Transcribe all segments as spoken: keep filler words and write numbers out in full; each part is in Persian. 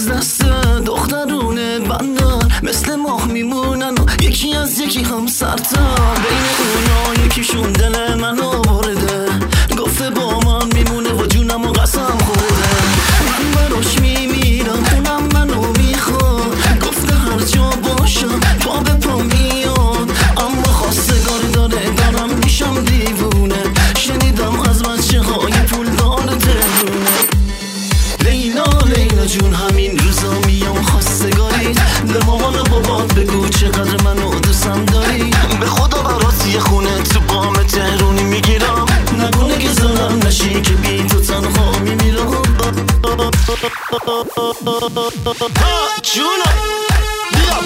از دست دخترونه بندر مثل ماه میمونن و یکی از یکی هم سرتر. بین اونا یکیشون دل منو برده، گفته با من میمونه و جونم و قسم خورده. من براش میمیرم اونم منو میخواد، گفته هر جا باشم پا به پا میاد. اما خواستگاری داره دارم میشم دیوونه، شنیدم از بچه های پول داره تهرونه. لیلا لیلا جون همین روزا میام خواستگاریت، به مامان و بابات بگو چقدر منو دوستم داری. به خدا برات یه خونه تو بام تهرونی میگیرم، نکنه که ظلم نشی که بی تو تنها میمیرم. جونم بیا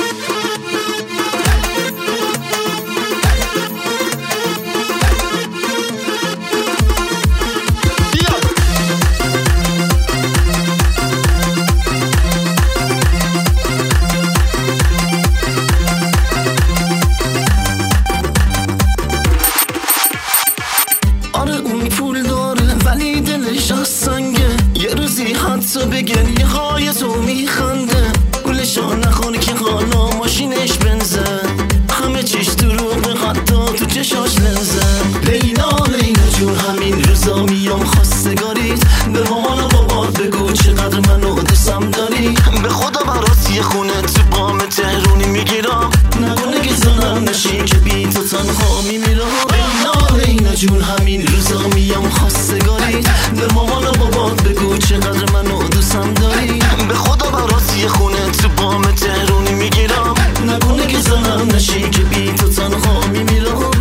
ولی دلش از سنگه، یه روزی حتی به گریه های تو میخنده. گلشا نخونه که حالا ماشینش بنزه، همه چیش دروغه حتی تو چشاش لنزه. لیلا لیلا جون همین روزا میام خواستگاریت، به مامان و بابات بگو چقدر منو دوستم داری. به خدا برات یه خونه تو بام تهرونی میگیرم، نکنه که ظلم نشی که بی تو تنها میمیرم. لیلا لیلا جون همین روزا میام خواستگاریت، به مامان و بابات بگو چقدر منو دوستم داری. به خدا برات یه خونه تو بام تهرونی میگیرم، نکنه که ظلم نشی که بی تو تنها میمیرم.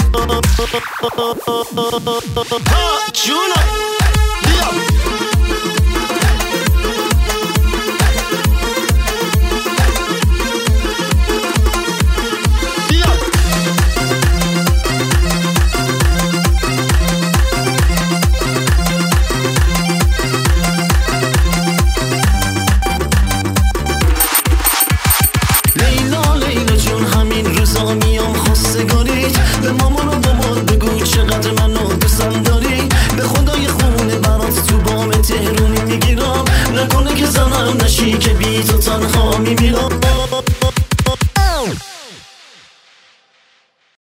جونم بیا میام خواستگاریت، به مامان و بابات بگو چقدر منو دوستم داری. به خدا یه خونه برات تو بام تهرونی میگیرم، نکنه که زنم نشی که بی تو تنها میمیرم.